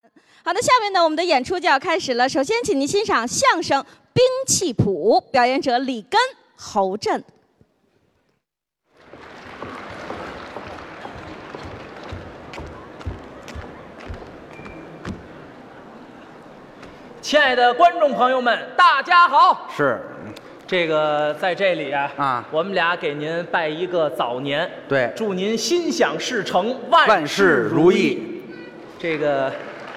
好的，下面呢，我们的演出就要开始了。首先，请您欣赏相声《兵器谱》，表演者李根、侯震。 亲爱的观众朋友们，大家好！ 是， 这个在这里啊我们俩给您拜一个早年， 对， 祝您心想事成， 万事如意。 这个，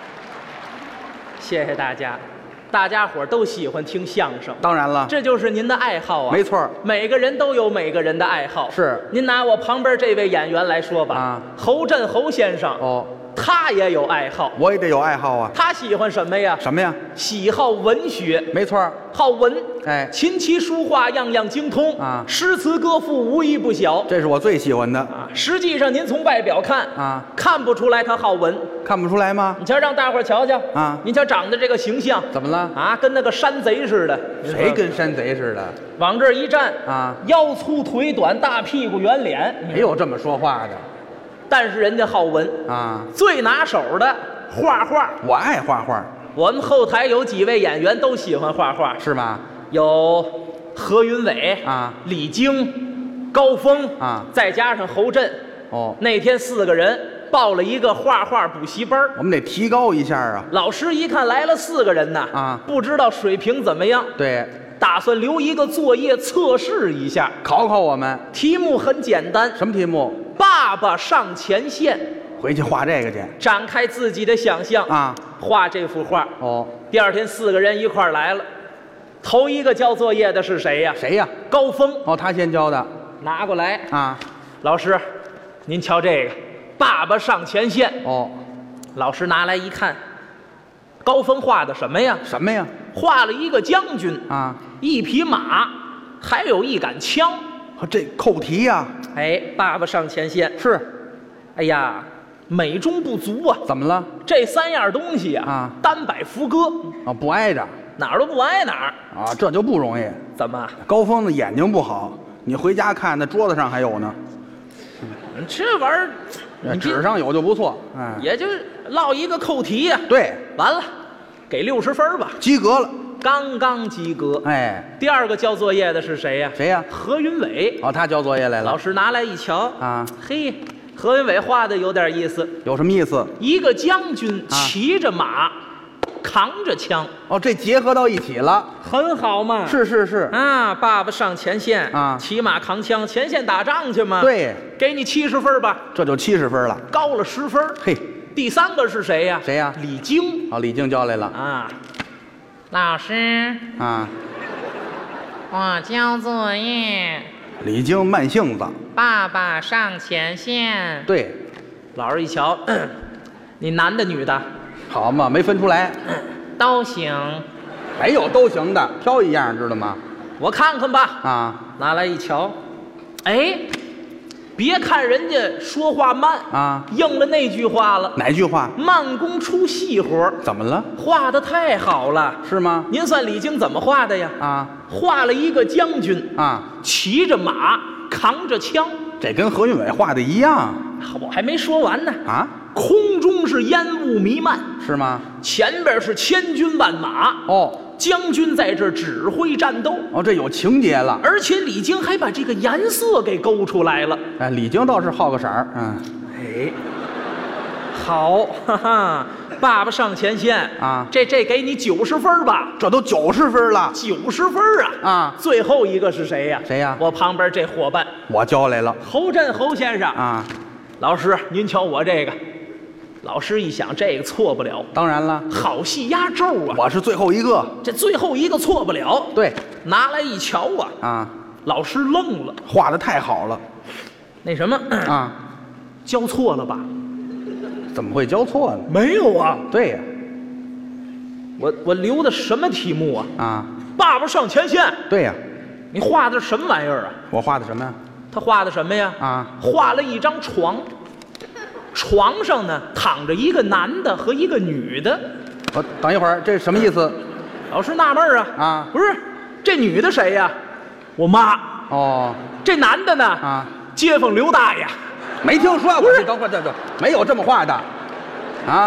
谢谢大家，大家伙儿都喜欢听相声， 当然了， 这就是您的爱好啊。 没错， 每个人都有每个人的爱好。 是， 您拿我旁边这位演员来说吧， 啊， 侯震侯先生， 哦， 他也有爱好， 我也得有爱好啊。 他喜欢什么呀？ 什么呀？ 喜好文学， 没错， 好文， 哎， 琴棋书画样样精通啊， 诗词歌赋无一不晓。 这是我最喜欢的啊，实际上您从外表看啊， 看不出来他好文， 看不出来吗？ 你瞧，让大伙儿瞧瞧啊， 您瞧长得这个形象怎么了？ 啊，跟那个山贼似的。 谁跟山贼似的？ 往这儿一站啊， 腰粗腿短，大屁股圆脸， 没有这么说话的但是人家好文啊， 最拿手的画画。 我爱画画， 我们后台有几位演员都喜欢画画， 是吗？ 有何云伟啊， 李菁、高峰啊， 再加上侯震。 哦， 那天4个人报了一个画画补习班， 我们得提高一下啊。 老师一看来了4个人呐， 啊， 不知道水平怎么样， 对， 打算留一个作业测试一下， 考考我们。 题目很简单， 什么题目？ 爸爸上前线， 回去画这个去。 展开自己的想象啊， 画这幅画。 哦， 第二天4个人一块儿来了，头一个交作业的是谁呀？ 谁呀？ 高峰。 哦，他先教的。 拿过来啊， 老师，您瞧这个，爸爸上前线。 哦， 老师拿来一看，高峰画的什么呀？ 什么呀？ 画了一个将军啊， 一匹马，还有一杆枪。 这扣题呀。 哎，爸爸上前线是。 哎呀，美中不足啊！ 怎么了？ 这3样东西啊， 单摆福歌啊，不挨着， 哪儿都不挨哪儿啊，这就不容易。 怎么？ 高峰的眼睛不好，你回家看那桌子上还有呢。 这玩意儿，你纸上有就不错。嗯， 也就落一个扣题呀。 对， 完了，给60分吧， 及格了， 刚刚及格。 哎， 第二个交作业的是谁呀？ 谁呀？ 何云伟。 哦，他交作业来了。 老师拿来一瞧， 啊， 嘿，何云伟画的有点意思。 有什么意思？ 一个将军骑着马，扛着枪。 哦，这结合到一起了， 很好嘛。 是是是。 啊，爸爸上前线啊， 骑马扛枪，前线打仗去嘛。 对， 给你70分吧， 这就70分了， 高了10分。 嘿， 第3个是谁呀？ 谁呀？ 李菁。 哦，李菁交来了。 啊，老师啊， 我交作业。 李菁慢性子。 爸爸上前线。 对， 老师一瞧，你男的女的？ 好嘛，没分出来。 都行。 没有都行的，挑一样知道吗？ 我看看吧。 啊， 拿来一瞧，哎，别看人家说话慢啊， 应了那句话了。 哪句话？ 慢工出细活。 怎么了？ 画的太好了。 是吗？ 您算李菁怎么画的呀？ 啊， 画了一个将军啊， 骑着马，扛着枪。 这跟何云伟画的一样。 我还没说完呢。 啊， 空中是烟雾弥漫， 是吗？ 前边是千军万马。 哦， 将军在这儿指挥战斗。 哦，这有情节了。 而且李菁还把这个颜色给勾出来了。 哎，李菁倒是好个色儿。嗯， 哎，好，哈哈，爸爸上前线啊， 这给你90分吧？ 这都90分了。 90分啊！ 啊， 最后一个是谁呀？ 谁呀？ 我旁边这伙伴， 我交来了。 侯震侯先生啊， 老师您瞧我这个，老师一想这个错不了， 当然了， 好戏压轴啊！ 我是最后一个， 这最后一个错不了。 对， 拿来一瞧啊， 啊， 老师愣了， 画的太好了。 那什么啊， 交错了吧？ 怎么会交错呢？ 没有啊。 对呀， 我留的什么题目啊？ 啊， 爸爸上前线。 对呀， 你画的什么玩意儿啊？ 我画的什么呀？ 他画的什么呀？ 啊， 画了一张床，床上呢躺着一个男的和一个女的。 我等一会儿，这什么意思？ 老师纳闷啊， 啊， 不是，这女的谁呀？我妈。 哦， 这男的呢？ 啊， 街坊刘大爷。 没听说过。等会儿，这没有这么画的，啊，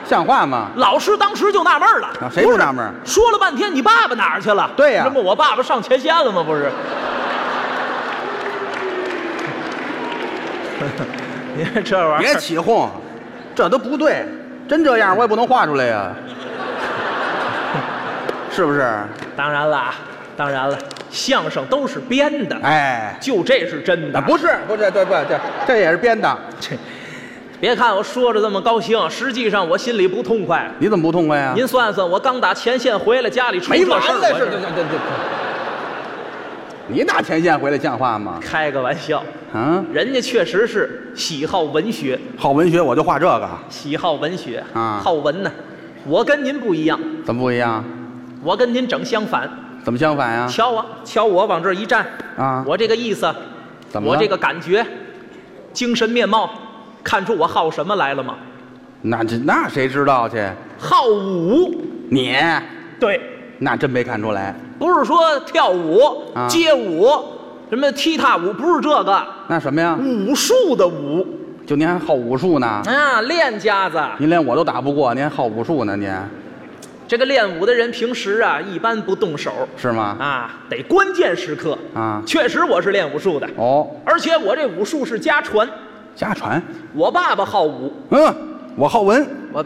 像话吗？ 老师当时就纳闷了， 啊谁不纳闷？ 说了半天，你爸爸哪儿去了？ 对呀这不我爸爸上前线了吗？不是。你看这玩意别儿， 起哄，这都不对，真这样我也不能画出来呀，是不是？ 当然了啊，当然了，相声都是编的， 哎， 就这是真的。 不是，这也是编的。 别看我说着这么高兴，实际上我心里不痛快。 你怎么不痛快呀？ 您算算，我刚打前线回来，家里出没完这事儿， 了，是我这你打前线回来像话吗？ 开个玩笑， 啊， 人家确实是喜好文学， 好文学我就画这个， 喜好文学啊好文呢。我跟您不一样， 怎么不一样？ 我跟您整相反。 怎么相反呀？ 瞧啊，瞧我往这儿一站啊我这个意思， 怎么了我这个感觉，精神面貌，看出我好什么来了吗？ 那谁知道去？ 好武。 你对， 那真没看出来。 不是说跳舞、 啊街舞、什么踢踏舞，不是这个， 那什么呀？ 武术的武就您还好武术呢？ 啊，练家子。 您连我都打不过，您还好武术呢？您这个练武的人平时啊，一般不动手是吗？ 啊，得关键时刻啊确实我是练武术的， 哦， 而且我这武术是家传。 家传。 我爸爸好武， 我好文， 我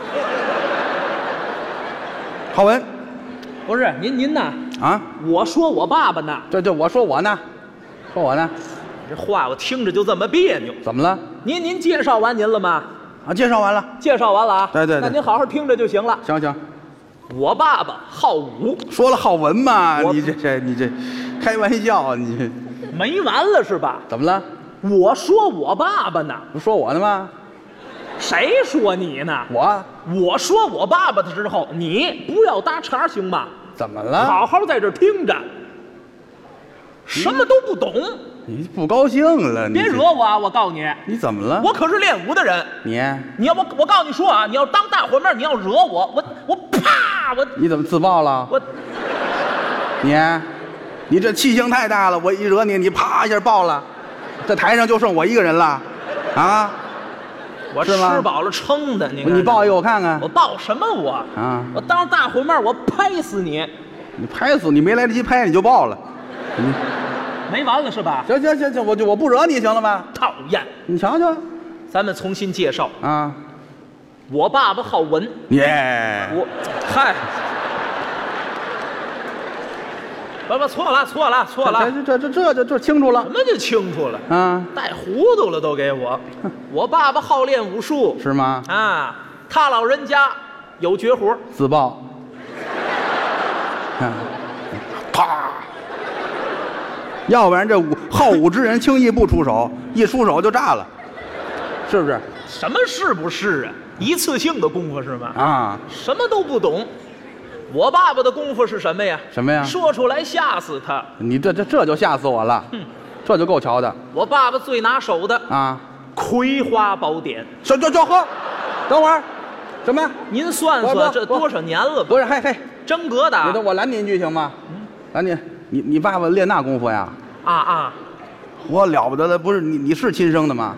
好文不是您呐， 啊！ 我说我爸爸呢， 这我说我呢，说我呢， 这话我听着就这么别扭。 怎么了？ 您介绍完您了吗？ 啊，介绍完了。 介绍完了啊。 对对对那您好好听着就行了。 行行， 我爸爸好武， 说了好文嘛， 我你这开玩笑，你没完了是吧？ 怎么了？ 我说我爸爸呢， 不说我呢吗？ 谁说你呢？我说我爸爸的时候，你不要搭茬行吗？ 怎么了？ 好好在这儿听着，什么都不懂， 你不高兴了？你别惹我啊！我告诉你， 你怎么了？ 我可是练武的人。你要我告诉你说啊，你要当大伙面，你要惹我啪你怎么自爆了？你这气性太大了，我一惹你，你啪一下爆了，这台上就剩我一个人了，啊？ 我是吗吃饱了撑的，你爆一个我看看。 我爆什么我啊？ 我当着大伙面我拍死你！ 你拍死你没来得及拍你就爆了， 没完了是吧？ 行，我不惹你行了吧？ 讨厌！ 你瞧瞧， 咱们重新介绍啊， 我爸爸好文， 耶， 嗨，不错了， 这清楚了什，么就清楚了啊， 带糊涂了都给我。我爸爸好练武术是吗？ 啊，他老人家有绝活， 自爆，啪，要不然这好武之人轻易不出手，一出手就炸了，是不是？ 什么是不是啊？一次性的功夫是吗？ 啊， 什么都不懂。我爸爸的功夫是什么呀？ 什么呀？ 说出来吓死他。 你这就吓死我了，这就够瞧的。 我爸爸最拿手的啊， 《葵花宝典》。 这喝，等会儿，什么？ 您算算这多少年了吧？ 不是，嘿， 真格的。 我拦你一句行吗？拦你爸爸练那功夫呀？ 啊！ 我了不得了，不是你是亲生的吗？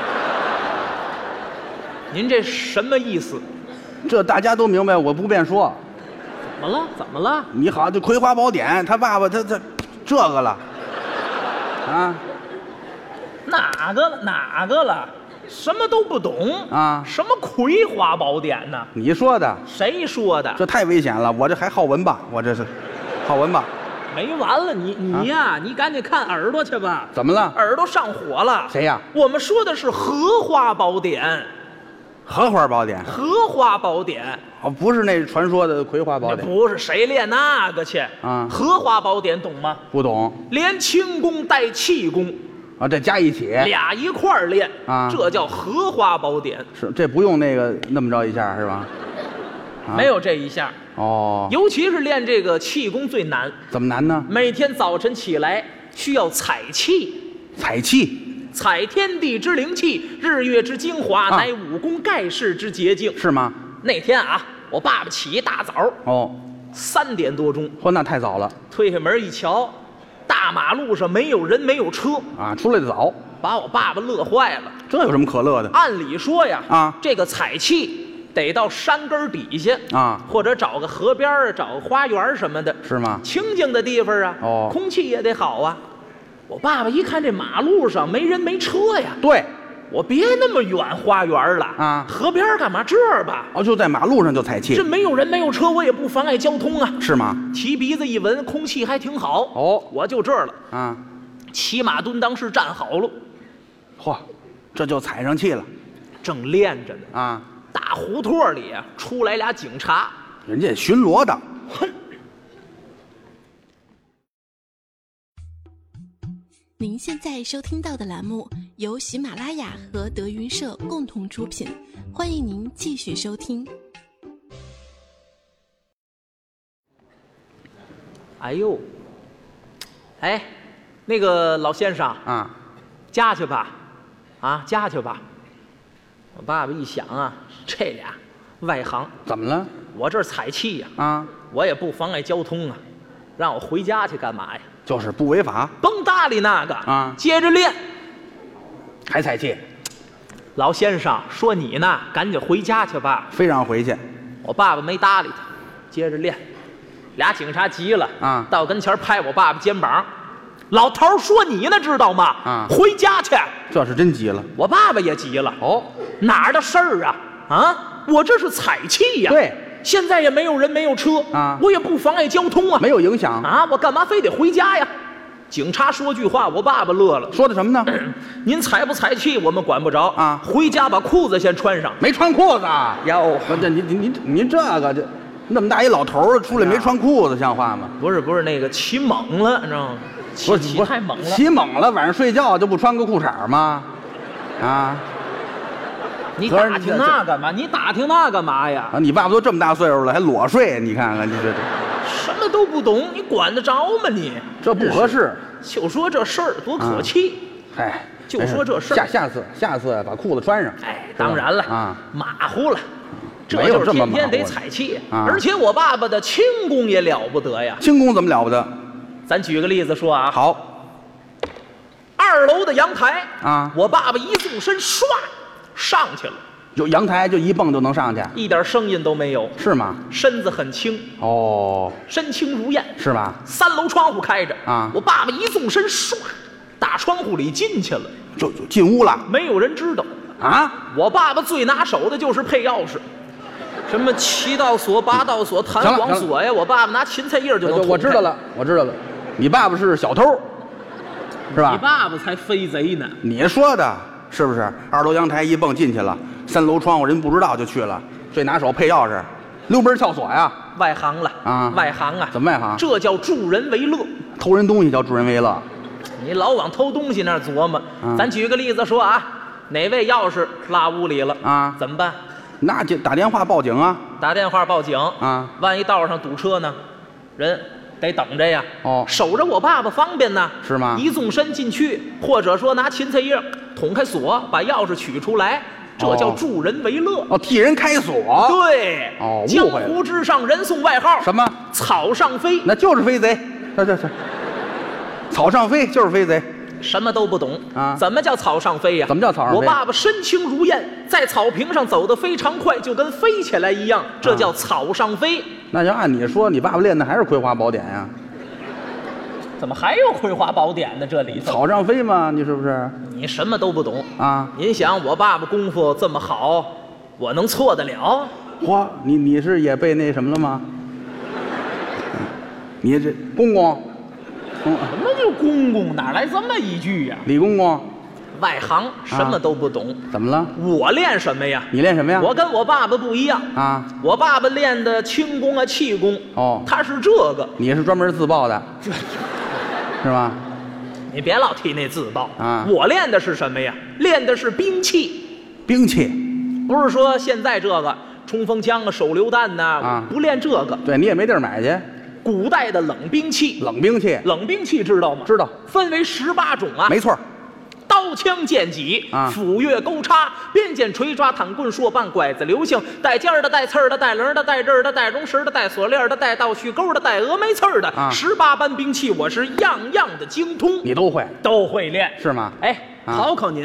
您这什么意思？ 这大家都明白，我不便说。 怎么了？ 你好，这《葵花宝典》，他爸爸他这个了，啊？ 哪个了？什么都不懂啊？ 什么《葵花宝典》呢？ 你说的？ 谁说的？ 这太危险了，我这还好文吧？我这是好文吧？ 没完了，你呀，你赶紧看耳朵去吧。 怎么了？ 耳朵上火了。 谁呀？ 我们说的是《荷花宝典》。 荷花宝典， 荷花宝典哦，不是那传说的葵花宝典， 不是谁练那个去啊？ 荷花宝典懂吗？ 不懂， 连轻功带气功啊，这加一起， 俩一块儿练啊， 这叫荷花宝典。 是这不用那个那么着一下是吧？ 没有这一下哦， 尤其是练这个气功最难。 怎么难呢？ 每天早晨起来需要采气， 采气。 采天地之灵气，日月之精华，乃武功盖世之捷径。 是吗？ 那天啊，我爸爸起一大早，3点多钟， 嚯，那太早了。 推开门一瞧，大马路上没有人，没有车啊，出来的早， 把我爸爸乐坏了。 这有什么可乐的？ 按理说呀， 啊， 这个采气得到山根底下啊或者找个河边儿、找个花园什么的， 是吗？ 清静的地方啊， 哦空气也得好啊。我爸爸一看这马路上没人没车呀， 对， 我别那么远花园了啊河边干嘛这儿吧？ 哦，就在马路上就采气这，没有人没有车，我也不妨碍交通啊。 是吗？ 提鼻子一闻，空气还挺好。 哦我就这儿了， 啊， 骑马蹲裆是站好了， 嚯，这就踩上气了正练着呢。 啊！ 大胡同里啊，出来俩警察， 人家巡逻的， 哼， 您现在收听到的栏目由喜马拉雅和德云社共同出品，欢迎您继续收听。 哎呦，哎，那个老先生， 啊， 家去吧，啊，家去吧。我爸爸一想啊，这俩外行， 怎么了？ 我这儿采气呀， 啊， 我也不妨碍交通啊，让我回家去干嘛呀？ 就是不违法， 甭搭理那个啊接着练。 还采气， 老先生说你呢，赶紧回家去吧。 非让回去我爸爸没搭理他，接着练。俩警察急了啊到跟前拍我爸爸肩膀，老头儿说你呢，知道吗？ 啊回家去。 这是真急了。 我爸爸也急了， 哦， 哪儿的事儿啊？啊，我这是采气呀。 对， 现在也没有人没有车啊我也不妨碍交通啊。 没有影响。 啊，我干嘛非得回家呀？警察说句话，我爸爸乐了。 说的什么呢？ 您采不采气我们管不着啊回家把裤子先穿上。 没穿裤子。 哟， 不这您这个这那么大一老头儿出来没穿裤子，像话吗？ 不是那个骑猛了，你知道吗？骑太猛了。 骑猛了，晚上睡觉就不穿个裤衩吗？啊你打听那干嘛？你打听那干嘛呀？ 啊！你爸爸都这么大岁数了，还裸睡，你看看你这什么都不懂，你管得着吗你？ 这不合适。 就说这事儿多可气。 哎， 就说这事儿下次把裤子穿上。 哎，当然了啊， 马虎了，这没有就是这么马虎天天得采气啊而且我爸爸的轻功也了不得呀。 轻功怎么了不得？ 咱举个例子说啊， 好 2楼的阳台啊我爸爸一纵身唰上去了， 有阳台就一蹦就能上去， 一点声音都没有， 是吗？ 身子很轻， 哦， 身轻如燕。 是吧？ 3楼窗户开着啊我爸爸一纵身唰打窗户里进去了， 就进屋了没有人知道。 啊？ 我爸爸最拿手的就是配钥匙，什么7道锁、8道锁、弹簧锁呀，我爸爸拿芹菜叶就能捅开。 我知道了，我知道了。你爸爸是小偷，是吧？ 你爸爸才飞贼呢。 你说的是不是？2楼阳台一蹦进去了，3楼窗户人不知道就去了，最拿手配钥匙，溜门撬锁呀， 外行了啊外行啊！ 怎么外行？ 这叫助人为乐。 偷人东西叫助人为乐。 你老往偷东西那儿琢磨。咱举个例子说啊，哪位钥匙落屋里了啊怎么办？ 那就打电话报警啊！ 打电话报警啊！ 万一道上堵车呢，人得等着呀。 哦守着我爸爸方便呢， 是吗一纵身进去，或者说拿芹菜叶捅开锁，把钥匙取出来，这叫助人为乐。 哦，替人开锁。 对， 哦江误会了湖之上人送外号什么？ 草上飞。 那就是飞贼。这，草上飞就是飞贼。 什么都不懂啊怎么叫草上飞呀？ 怎么叫草上飞我爸爸身轻如燕，在草坪上走得非常快，就跟飞起来一样，这叫草上飞。 那要按你说，你爸爸练的还是《葵花宝典》呀？ 怎么还有《葵花宝典》呢？这里头草上飞嘛，你是不是？ 你什么都不懂啊！ 您想，我爸爸功夫这么好，我能错得了？ 嚯，你是也被那什么了吗？你这公公， 什么叫公公？哪来这么一句呀？ 李公公， 外行什么都不懂。 怎么了？ 我练什么呀？ 你练什么呀？ 我跟我爸爸不一样啊！ 我爸爸练的轻功啊、气功， 哦他是这个。 你是专门自爆的，是吧？ 你别老提那自爆啊我练的是什么呀？练的是兵器， 兵器， 不是说现在这个冲锋枪啊、手榴弹呐、 啊不练这个。 对你也没地儿买去。 古代的冷兵器， 冷兵器， 冷兵器知道吗？ 知道， 分为18种啊。 没错。 刀枪剑戟啊斧钺钩叉鞭锏锤抓躺棍槊棒拐子流星带尖儿的带刺儿的带棱的带刃儿的带绒石的带锁链的带倒须钩的带峨眉刺儿的啊 18般兵器，我是样样的精通。 你都会都会练是吗？ 哎， 啊考考您，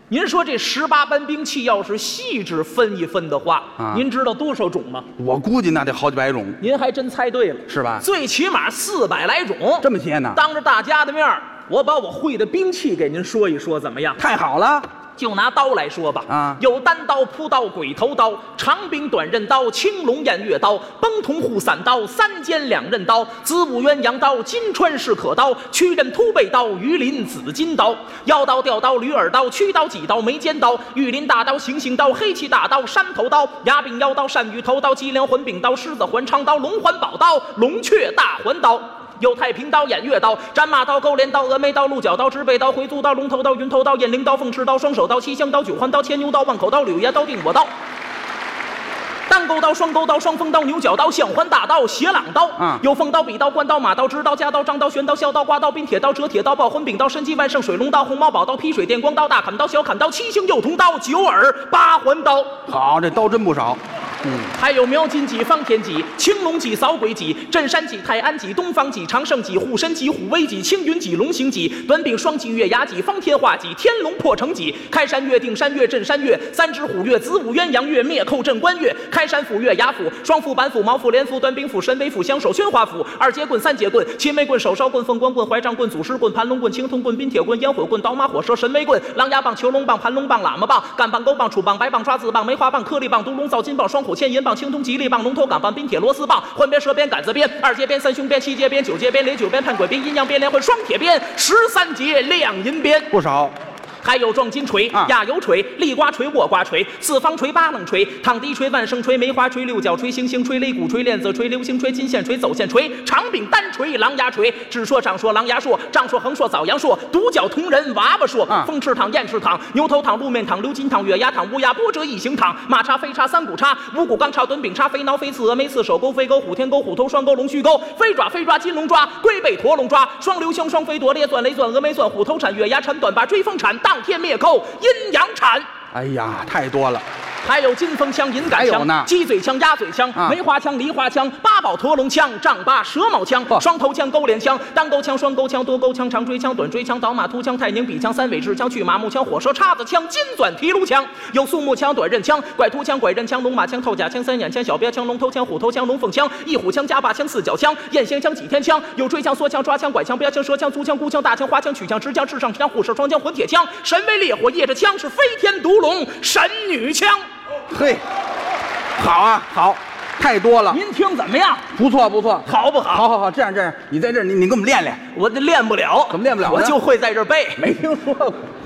您说这18般兵器要是细致分一分的话，您知道多少种吗？ 我估计那得好几百种， 您还真猜对了， 是吧？ 最起码400来种， 这么些呢？ 当着大家的面儿，我把我会的兵器给您说一说，怎么样？ 太好了。 就拿刀来说吧，有单刀、扑刀、鬼头刀、长柄短刃刀、青龙偃月刀、崩铜护伞刀、3尖2刃刀、子午鸳鸯刀、金川式可刀、曲刃突背刀、鱼鳞紫金刀、腰刀、吊刀、驴耳刀、曲刀、戟刀、眉尖刀、玉林大刀、行刑刀、黑气大刀、山头刀、牙柄腰刀、鳝鱼头刀、脊梁环柄刀、狮子环长刀、龙环宝刀、龙雀大环刀。有太平刀、偃月刀、斩马刀、勾连刀、峨眉刀、鹿角刀、直背刀、回族刀、龙头刀、云头刀、雁翎刀、凤翅刀、双手刀、七香刀、九环刀、牵牛刀、万口刀、柳叶刀、定火刀、单钩刀、双钩刀、双锋刀、牛角刀、象环大刀、斜朗刀，有锋刀、笔刀、关刀、马刀、直刀、夹刀、张刀、旋刀、削刀、刮刀、冰铁刀、折铁刀、爆魂柄刀、神机万圣、水龙刀、红毛宝刀、劈水电光刀、大砍刀、小砍刀、七星幼铜刀、九耳八环刀。 好，这刀真不少。 还有描金戟、方天戟、青龙戟、扫鬼戟、镇山戟、泰安戟、东方戟、长胜戟、护身戟、虎威戟、青云戟、龙行戟、短柄双戟、月牙戟、方天画戟、天龙破城戟、开山月、定山月、镇山月、三只虎月、子午鸳鸯月、灭寇镇关月、开山斧、月牙斧、双斧、板斧、毛斧、连斧、短柄斧、神尾斧、相手、宣花斧、二节棍、三节棍、秦眉棍、手烧棍、凤冠棍、怀杖棍、祖师棍、盘龙棍、青铜棍、冰铁棍、烟火棍、刀马火蛇、神威棍、狼牙棒、囚龙棒、盘龙棒、喇嘛棒、干棒、钩棒、杵棒、白棒、抓子棒、梅花棒、颗粒棒、独龙造金棒、双虎牵银棒、青铜吉利棒、龙头杆棒、冰铁螺丝棒、环边、蛇鞭、杆子鞭、二节鞭、三凶鞭、七节鞭、九节鞭、连九鞭、判鬼鞭、阴阳鞭、连环双铁鞭、13节亮银鞭， 不少。 还有撞金锤、压油锤、立瓜锤、卧瓜锤、四方锤、八棱锤、躺地锤、万声锤、梅花锤、六角锤、星星锤、擂鼓锤、链子锤、流星锤、金线锤、走线锤、长柄单锤、狼牙锤、只说长说狼牙说、丈说横说枣阳说、独角铜人、娃娃说、风翅躺、燕翅躺、牛头躺、路面躺、鎏金躺、月牙躺、乌鸦波折异形躺、马叉、飞叉、三股叉、五股钢叉、短柄叉、飞挠、飞刺、峨眉刺、手钩、飞钩、虎天钩、虎头、双钩、龙须钩、飞爪、飞抓、金龙抓、龟背、驼龙抓、双流星、双飞夺、列钻、雷钻、峨眉钻、虎头铲、月牙铲、短把、追风铲、当天灭寇、阴阳铲。 哎呀，太多了。 还有金风枪、银杆枪、鸡嘴枪、鸭嘴枪、梅花枪、梨花枪、八宝驼龙枪、丈八蛇矛枪、双头枪、勾连枪、单钩枪、双钩枪、多钩枪、长锥枪、短锥枪、倒马突枪、太宁笔枪、三尾制枪、去马木枪、火蛇叉子枪、金钻提炉枪，有肃木枪、短刃枪、拐突枪、拐刃枪、龙马枪、透甲枪、三眼枪、小标枪、龙头枪、虎头枪、龙凤枪、一虎枪、夹把枪、四角枪、燕仙枪、几天枪，有锥枪、缩枪、抓枪、拐枪、标枪、蛇枪、足枪、孤枪、大枪、花枪、曲枪、直枪、赤上枪、护射双枪、混铁枪、神威烈火、夜叉枪是飞天毒龙、神女枪。 嘿，好啊，好，太多了。 您听怎么样？ 不错不错， 好不好？ 好好好，这样，你在这儿，你给我们练练。 我练不了， 怎么练不了呢？ 我就会在这儿背。 没听说过。